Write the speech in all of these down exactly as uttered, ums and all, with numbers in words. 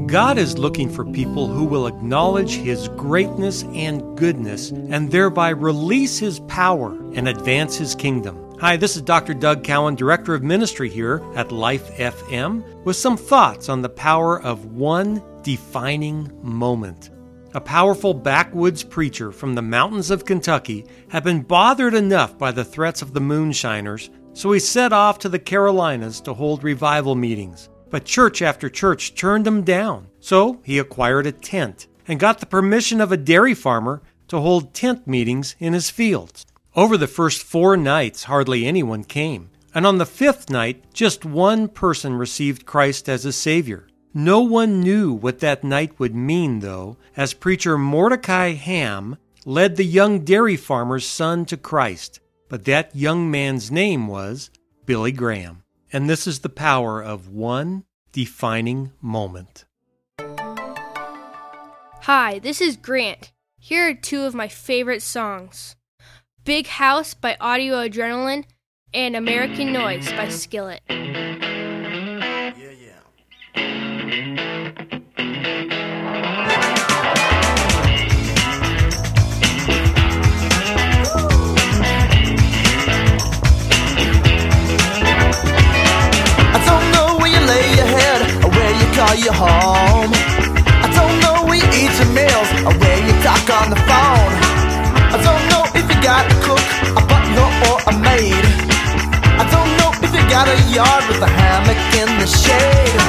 God is looking for people who will acknowledge His greatness and goodness and thereby release His power and advance His kingdom. Hi, this is Doctor Doug Cowan, Director of Ministry here at Life F M, with some thoughts on the power of one defining moment. A powerful backwoods preacher from the mountains of Kentucky had been bothered enough by the threats of the moonshiners, so he set off to the Carolinas to hold revival meetings. But church after church turned him down, so he acquired a tent and got the permission of a dairy farmer to hold tent meetings in his fields. Over the first four nights, hardly anyone came, and on the fifth night, just one person received Christ as a Savior. No one knew what that night would mean, though, as preacher Mordecai Ham led the young dairy farmer's son to Christ. But that young man's name was Billy Graham. And this is the power of one defining moment. Hi, this is Grant. Here are two of my favorite songs. Big House by Audio Adrenaline and American Noise by Skillet. Yeah, yeah. I don't know where you lay your head or where you call your home. I don't know where you eat your meals or where you talk on the phone. I don't know if you got a cook, a butler or a maid. I don't know if you got a yard with a hammock in the shade.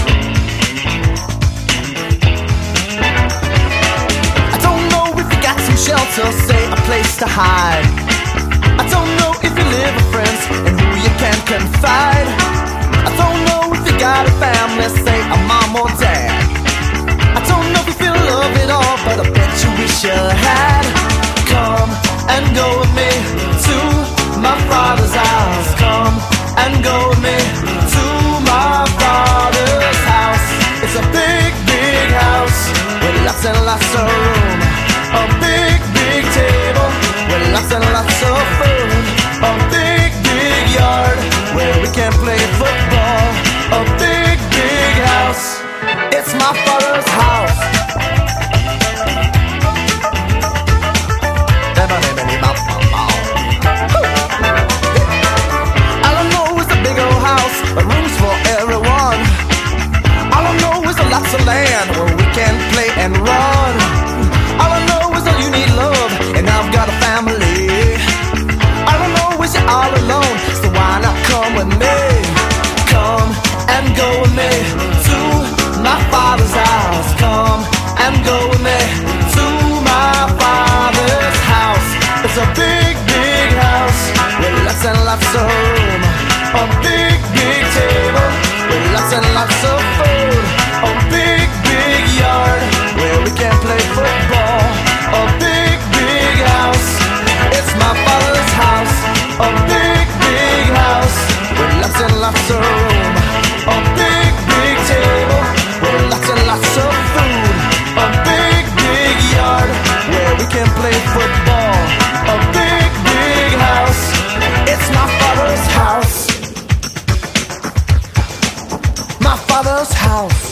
I don't know if you got some shelter, say a place to hide. I don't know if you live with friends and who you can confide. I don't know if you got a family, say a mom or dad. I don't know if you love it all, but I bet you wish you had. Come and go with me to my Father's house. Come and go with me to my Father's house. It's a big, big house with lots and lots of room. A big, big table with lots and lots of food. A big, big yard where we can play football. A big, big house. It's my Father's house. All I know is a big old house with rooms for everyone. All I know is a lots of land where we can play and run. All I know is that you need love and I've got a family. All I know is you're all alone, so why not come with me? Come and go with me to my Father's house. Come and go with me to my Father's house. It's a big, big house with lots and lots of room. A big, big table with lots and lots of food. A big, big yard where we can play football. A big, big house. It's my Father's house. A big, big house with lots and lots of room. A big, big table with lots and lots of food. A big, big yard where we can play football. A big, big house. It's my Father's house. My Father's house.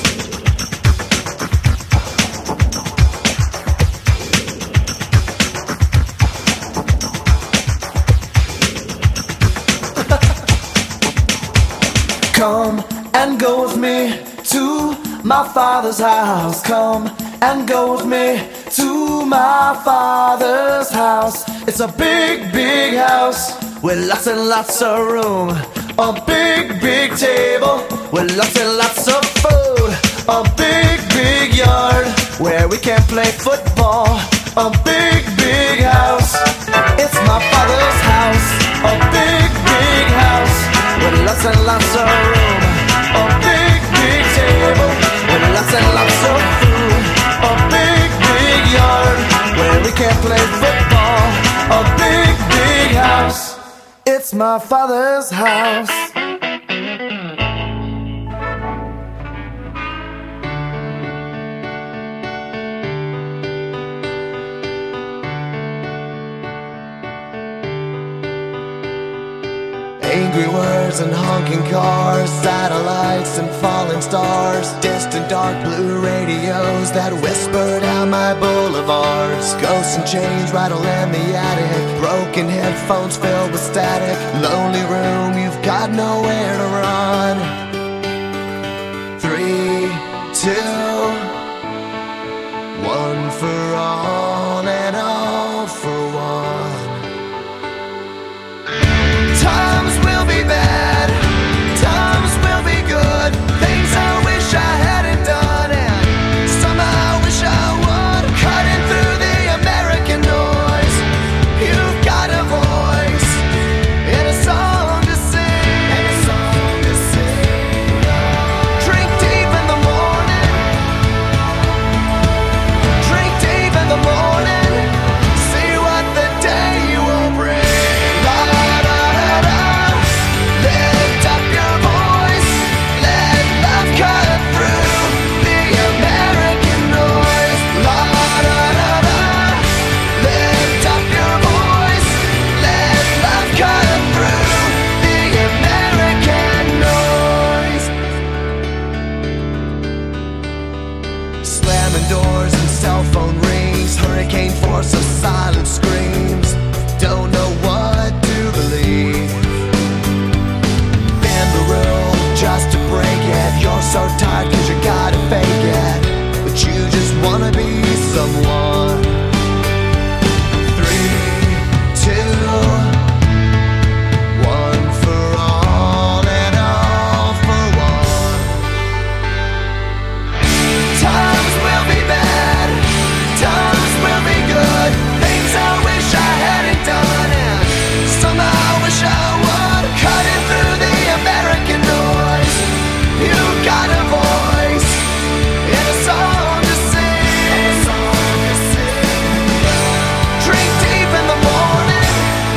Come and go with me to my Father's house. Come and go with me to my Father's house. It's a big, big house with lots and lots of room. A big, big table with lots and lots of food. A big, big yard where we can play football. A big, big house. It's my Father's house. A big, big house with lots and lots of room. A big, big table with lots and lots of food. A big, big yard where we can play football. A big, big house. It's my Father's house. Angry words bars and honking cars, satellites and falling stars, distant dark blue radios that whisper down my boulevards, ghosts and chains rattle in the attic, broken headphones filled with static, lonely room, you've got nowhere to run. Three, two, one for all and all for one. Times will be bad, times will be good, things I wish I hadn't done, and some I wish I would. Cutting through the American noise, you've got a voice and a song to sing, and a song to sing. Drink deep in the morning, drink deep in the morning, see what the day will bring. La da da da, lift up your voice, let love cut through the American noise. La da da da, lift up your voice, let love cut through the American noise. Slamming doors and cell phone rings, hurricane force of silent screams, don't know what to believe. Bend the rule just to break it, you're so tired cause you gotta fake it, but you just wanna be someone. Three, two, one for all and all for one. Times will be bad, times will be good, things I wish I hadn't done, and some I wish I would. Cutting through the American noise, you've got a voice and a song to sing. Drink deep in the morning,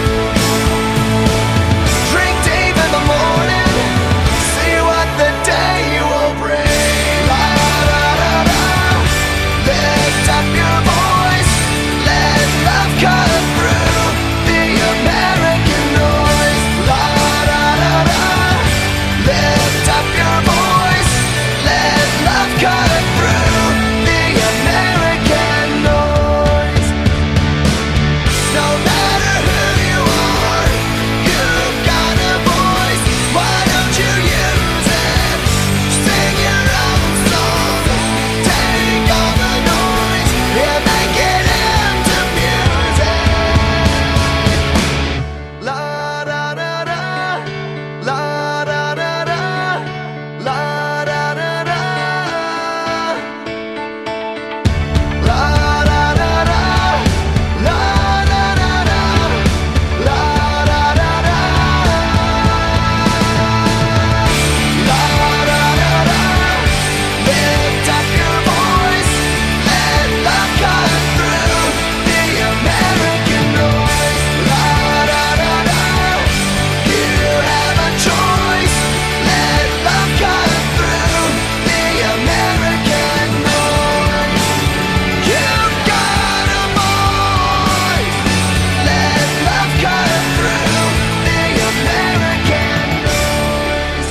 drink deep in the morning, see what the day will bring. La da da da, lift up your voice, let love cut through the American noise. La da da da, lift up your voice, let love cut through the American noise. No matter who you are, you've got a voice, why don't you use it? Sing your own song, take all the noise and make it into music. La da da da, la da da da, la da da da, la da da da, la da da da, la da da da, la da da da. Lift up your voice, let love cut through the American noise. La da da da, you have a choice, let love cut through the American noise. You've got a voice, let love cut through the American noise.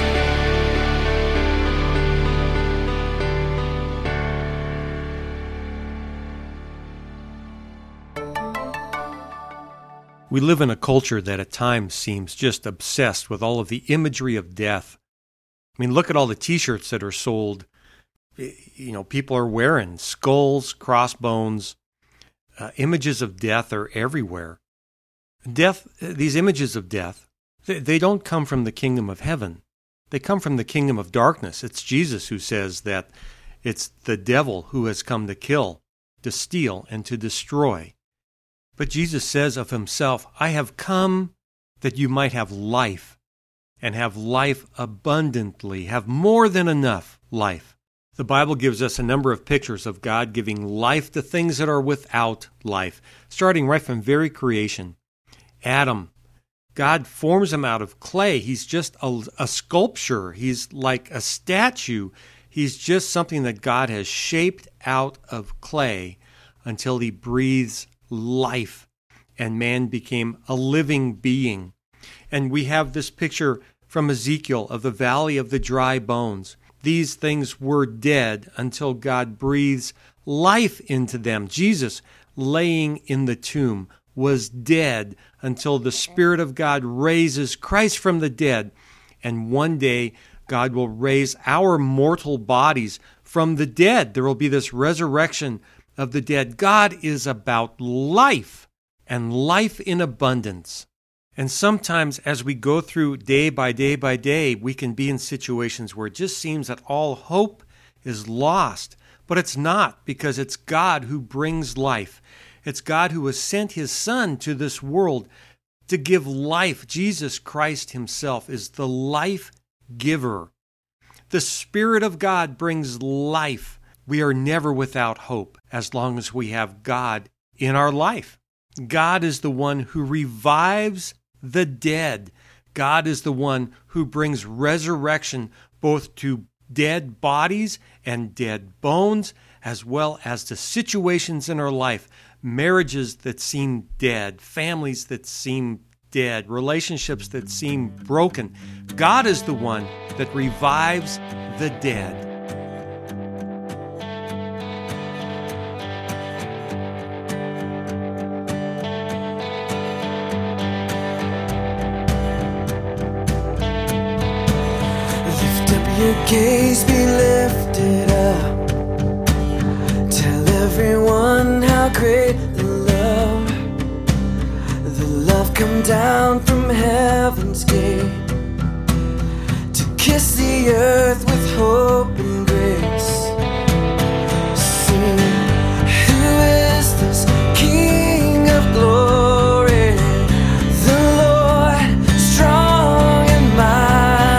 We live in a culture that at times seems just obsessed with all of the imagery of death. I mean, look at all the t-shirts that are sold. You know, people are wearing skulls, crossbones, uh, images of death are everywhere. Death, these images of death, they, they don't come from the kingdom of heaven. They come from the kingdom of darkness. It's Jesus who says that it's the devil who has come to kill, to steal, and to destroy. But Jesus says of himself, I have come that you might have life, and have life abundantly, have more than enough life. The Bible gives us a number of pictures of God giving life to things that are without life, starting right from very creation. Adam, God forms him out of clay. He's just a, a sculpture. He's like a statue. He's just something that God has shaped out of clay until he breathes life, and man became a living being. And we have this picture from Ezekiel of the valley of the dry bones. These things were dead until God breathes life into them. Jesus, laying in the tomb, was dead until the Spirit of God raises Christ from the dead. And one day, God will raise our mortal bodies from the dead. There will be this resurrection of the dead. God is about life and life in abundance. And sometimes as we go through day by day by day, we can be in situations where it just seems that all hope is lost. But it's not, because it's God who brings life. It's God who has sent His Son to this world to give life. Jesus Christ Himself is the life giver. The Spirit of God brings life. We are never without hope as long as we have God in our life. God is the one who revives the dead. God is the one who brings resurrection both to dead bodies and dead bones, as well as to situations in our life, marriages that seem dead, families that seem dead, relationships that seem broken. God is the one that revives the dead. Your gaze be lifted up. Tell everyone how great the love, the love come down from heaven's gate to kiss the earth with hope and grace. Sing, who is this King of glory? The Lord, strong and mighty.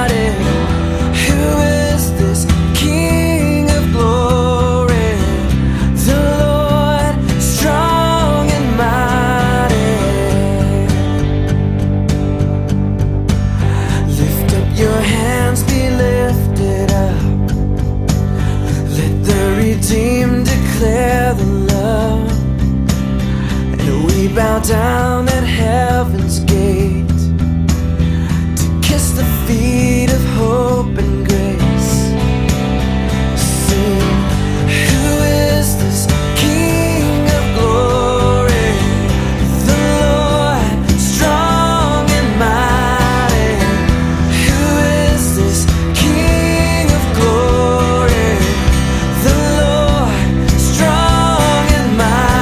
Bow down at heaven's gate to kiss the feet of hope and grace. Sing, who is this King of glory? The Lord, strong and mighty. Who is this King of glory? The Lord, strong and mighty.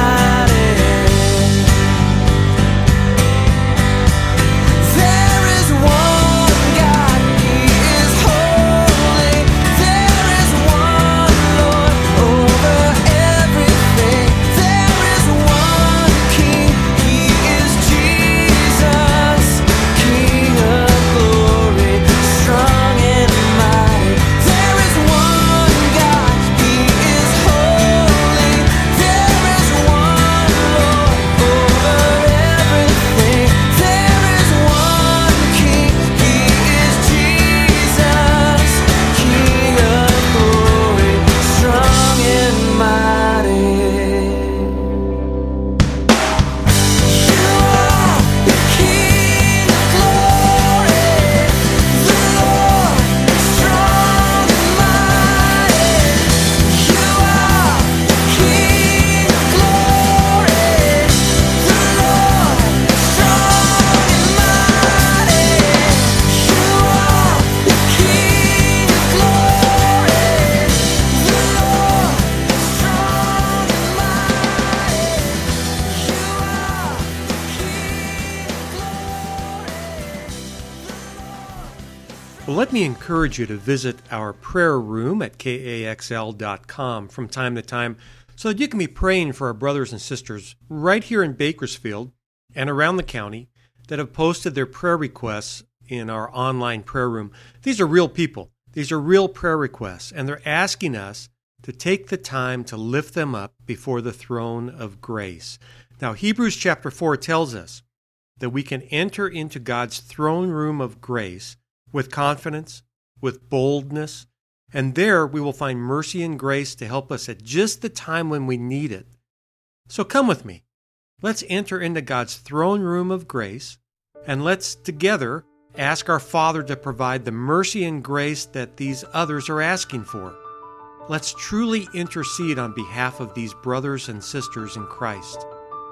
Well, let me encourage you to visit our prayer room at K A X L dot com from time to time so that you can be praying for our brothers and sisters right here in Bakersfield and around the county that have posted their prayer requests in our online prayer room. These are real people. These are real prayer requests, and they're asking us to take the time to lift them up before the throne of grace. Now, Hebrews chapter four tells us that we can enter into God's throne room of grace with confidence, with boldness, and there we will find mercy and grace to help us at just the time when we need it. So come with me. Let's enter into God's throne room of grace, and let's together ask our Father to provide the mercy and grace that these others are asking for. Let's truly intercede on behalf of these brothers and sisters in Christ.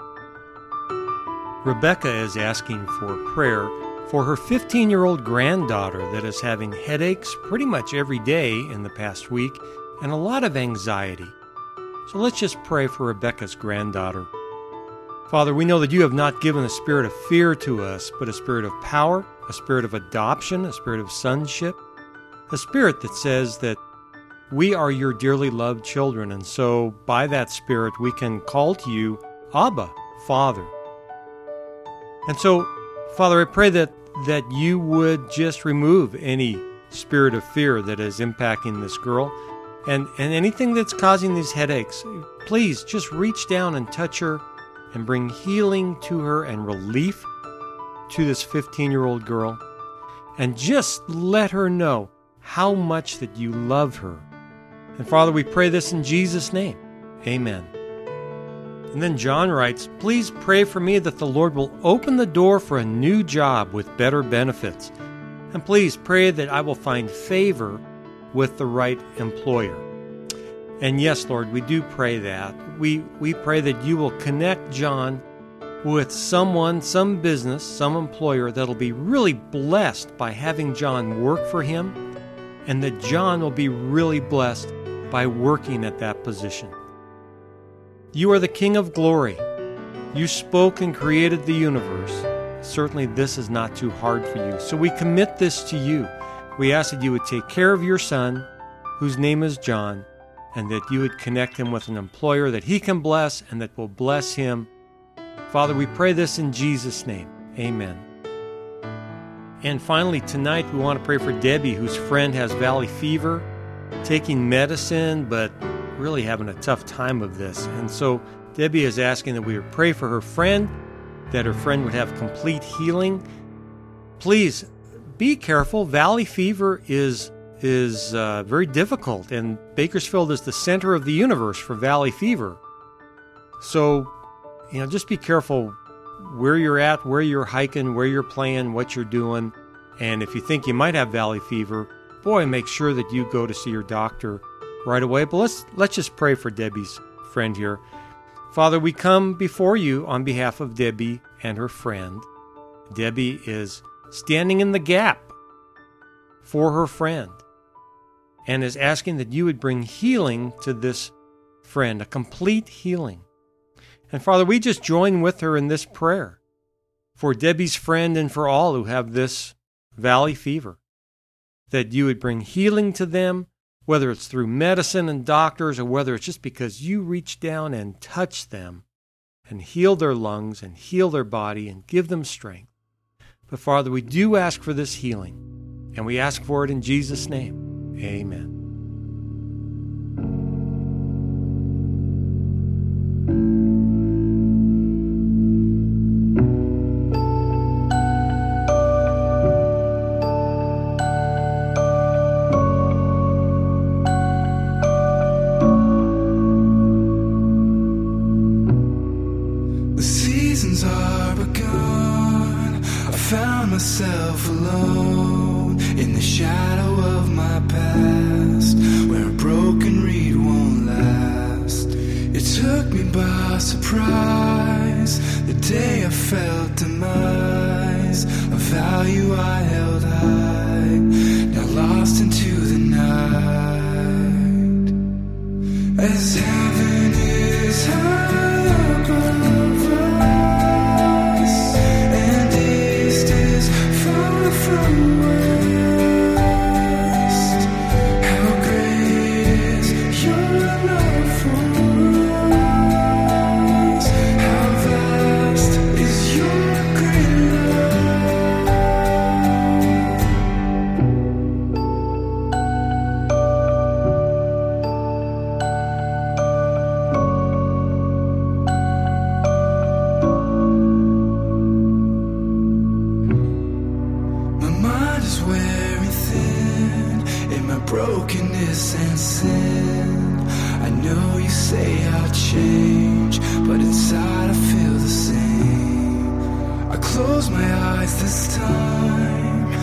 Rebecca is asking for prayer for her fifteen-year-old granddaughter that is having headaches pretty much every day in the past week and a lot of anxiety. So let's just pray for Rebecca's granddaughter. Father, we know that you have not given a spirit of fear to us, but a spirit of power, a spirit of adoption, a spirit of sonship, a spirit that says that we are your dearly loved children, and so by that spirit we can call to you, Abba, Father. And so, Father, I pray that, that you would just remove any spirit of fear that is impacting this girl, and, and anything that's causing these headaches. Please just reach down and touch her and bring healing to her and relief to this fifteen-year-old girl. And just let her know how much that you love her. And Father, we pray this in Jesus' name. Amen. And then John writes, please pray for me that the Lord will open the door for a new job with better benefits. And please pray that I will find favor with the right employer. And yes, Lord, we do pray that. We, we pray that you will connect John with someone, some business, some employer that'll be really blessed by having John work for him, and that John will be really blessed by working at that position. You are the King of glory. You spoke and created the universe. Certainly this is not too hard for you. So we commit this to you. We ask that you would take care of your son, whose name is John, and that you would connect him with an employer that he can bless and that will bless him. Father, we pray this in Jesus' name. Amen. And finally, tonight we want to pray for Debbie, whose friend has valley fever, taking medicine, but really having a tough time of this. And so Debbie is asking that we would pray for her friend, that her friend would have complete healing. Please be careful. Valley fever is is uh, very difficult, and Bakersfield is the center of the universe for valley fever. So, you know, just be careful where you're at, where you're hiking, where you're playing, what you're doing. And if you think you might have valley fever, boy, make sure that you go to see your doctor right away. But let's let's just pray for Debbie's friend here. Father, we come before you on behalf of Debbie and her friend. Debbie is standing in the gap for her friend and is asking that you would bring healing to this friend, a complete healing. And Father, we just join with her in this prayer for Debbie's friend and for all who have this valley fever, that you would bring healing to them, whether it's through medicine and doctors or whether it's just because you reach down and touch them and heal their lungs and heal their body and give them strength. But Father, we do ask for this healing, and we ask for it in Jesus' name. Amen. Myself alone in the shadow of my past, where a broken reed won't last. It took me by surprise the day I felt demise, a value I held high, now lost into the night. As heaven is high above us, and east is far from west, how great is your love for us, how vast is your great brokenness and sin. I know you say I'll change, but inside I feel the same. I close my eyes this time,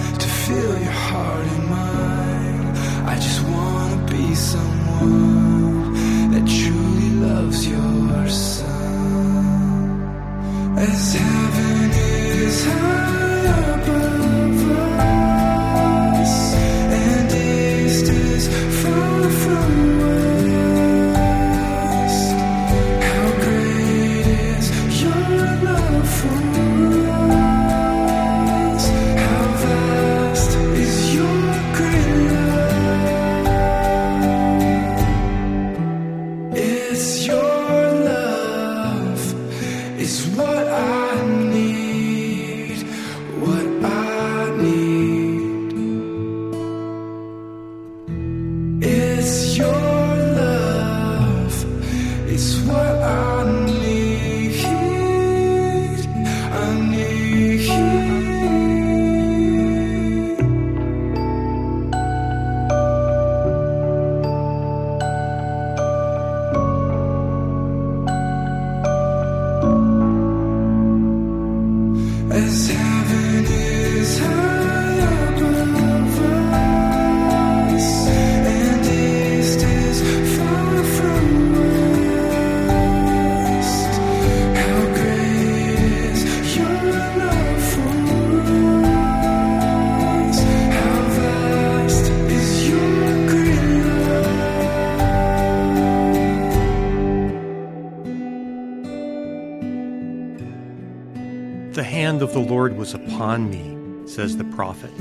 the Lord was upon me, says the prophet.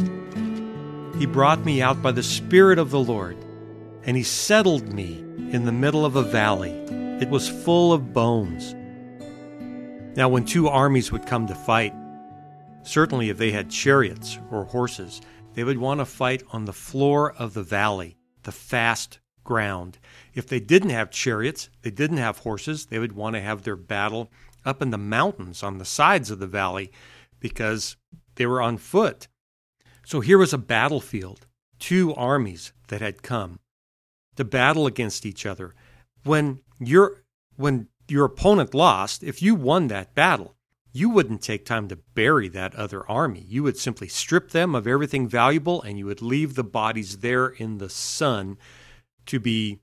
He brought me out by the Spirit of the Lord, and he settled me in the middle of a valley. It was full of bones. Now, when two armies would come to fight, certainly if they had chariots or horses, they would want to fight on the floor of the valley, the fast ground. If they didn't have chariots, they didn't have horses, they would want to have their battle up in the mountains on the sides of the valley because they were on foot. So here was a battlefield, two armies that had come to battle against each other. When your when your opponent lost, if you won that battle, you wouldn't take time to bury that other army. You would simply strip them of everything valuable, and you would leave the bodies there in the sun to be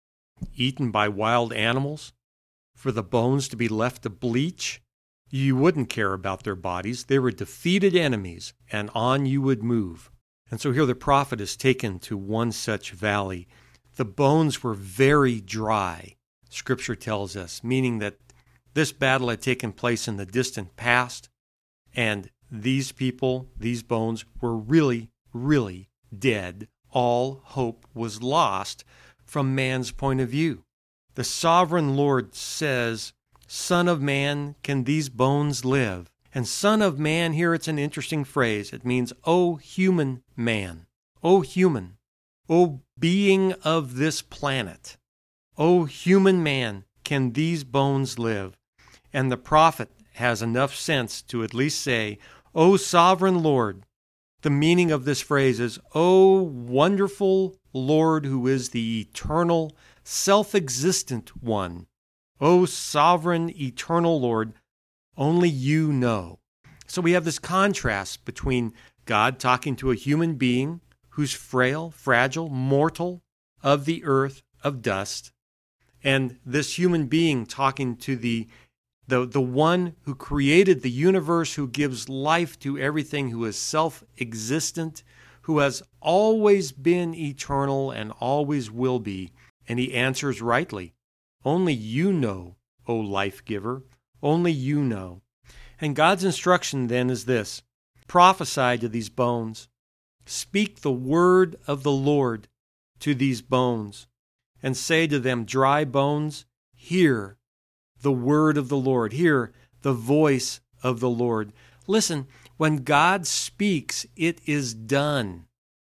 eaten by wild animals, for the bones to be left to bleach. You wouldn't care about their bodies. They were defeated enemies, and on you would move. And so here the prophet is taken to one such valley. The bones were very dry, Scripture tells us, meaning that this battle had taken place in the distant past, and these people, these bones, were really, really dead. All hope was lost from man's point of view. The sovereign Lord says, "Son of man, can these bones live?" And son of man, here it's an interesting phrase. It means, "O human man, O human, O being of this planet, O human man, can these bones live?" And the prophet has enough sense to at least say, "O sovereign Lord." The meaning of this phrase is, "O wonderful Lord who is the eternal, self-existent one. O sovereign, eternal Lord, only you know." So we have this contrast between God talking to a human being who's frail, fragile, mortal, of the earth, of dust, and this human being talking to the The, the one who created the universe, who gives life to everything, who is self-existent, who has always been eternal and always will be. And he answers rightly, "Only you know, O life giver, only you know." And God's instruction then is this: prophesy to these bones. Speak the word of the Lord to these bones, and say to them, "Dry bones, hear the word of the Lord." Hear the voice of the Lord. Listen, when God speaks, it is done.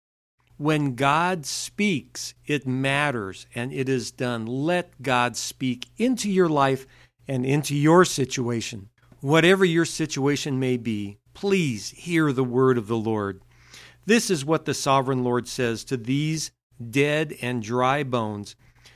When God speaks, it matters and it is done. Let God speak into your life and into your situation. Whatever your situation may be, please hear the word of the Lord. This is what the sovereign Lord says to these dead and dry bones: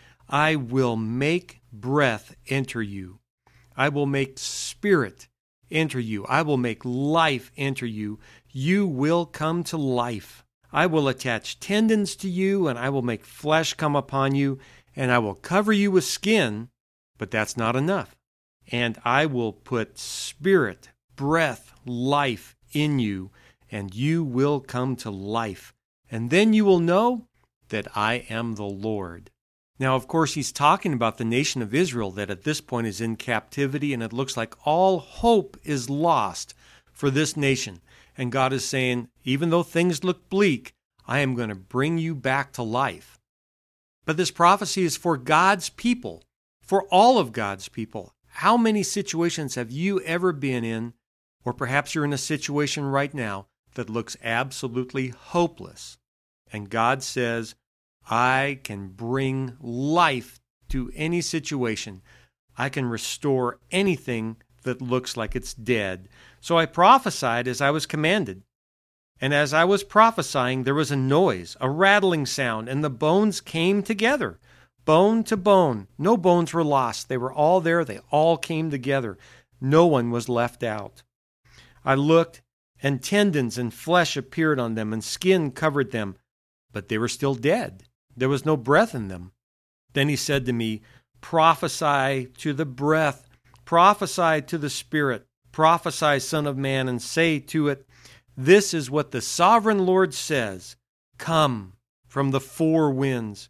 "I will make breath enter you. I will make spirit enter you. I will make life enter you. You will come to life. I will attach tendons to you, and I will make flesh come upon you, and I will cover you with skin," but that's not enough. "And I will put spirit, breath, life in you, and you will come to life. And then you will know that I am the Lord." Now, of course, he's talking about the nation of Israel that at this point is in captivity, and it looks like all hope is lost for this nation. And God is saying, even though things look bleak, I am going to bring you back to life. But this prophecy is for God's people, for all of God's people. How many situations have you ever been in, or perhaps you're in a situation right now that looks absolutely hopeless? And God says, I can bring life to any situation. I can restore anything that looks like it's dead. So I prophesied as I was commanded. And as I was prophesying, there was a noise, a rattling sound, and the bones came together, bone to bone. No bones were lost. They were all there. They all came together. No one was left out. I looked, and tendons and flesh appeared on them, and skin covered them, but they were still dead. There was no breath in them. Then he said to me, prophesy to the breath, prophesy to the spirit, prophesy, Son of man, and say to it, this is what the sovereign Lord says, come from the four winds.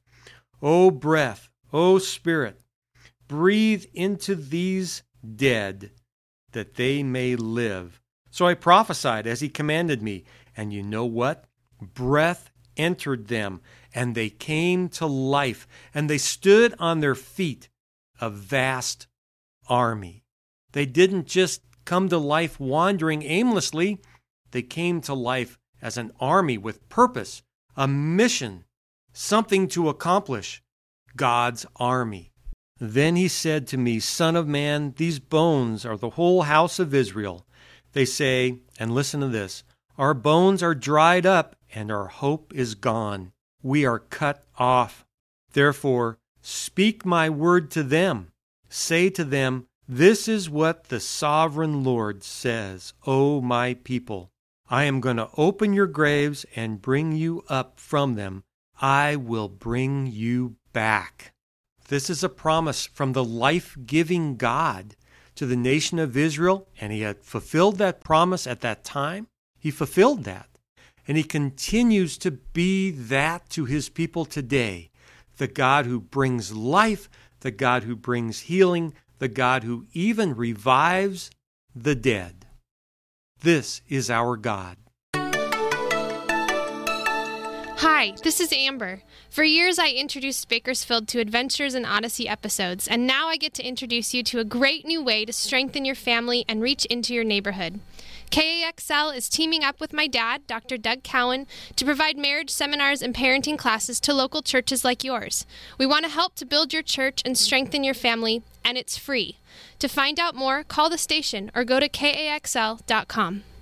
O breath, O spirit, breathe into these dead that they may live. So I prophesied as he commanded me, and you know what? Breath entered them, and they came to life, and they stood on their feet, a vast army. They didn't just come to life wandering aimlessly. They came to life as an army with purpose, a mission, something to accomplish. God's army. Then he said to me, Son of man, these bones are the whole house of Israel. They say, and listen to this, our bones are dried up and our hope is gone. We are cut off. Therefore, speak my word to them. Say to them, this is what the sovereign Lord says, O my people. I am going to open your graves and bring you up from them. I will bring you back. This is a promise from the life-giving God to the nation of Israel, and he had fulfilled that promise at that time. He fulfilled that, and he continues to be that to his people today. The God who brings life, the God who brings healing, the God who even revives the dead. This is our God. Hi, this is Amber. For years, I introduced Bakersfield to Adventures in Odyssey episodes, and now I get to introduce you to a great new way to strengthen your family and reach into your neighborhood. K A X L is teaming up with my dad, Doctor Doug Cowan, to provide marriage seminars and parenting classes to local churches like yours. We want to help to build your church and strengthen your family, and it's free. To find out more, call the station or go to K A X L dot com.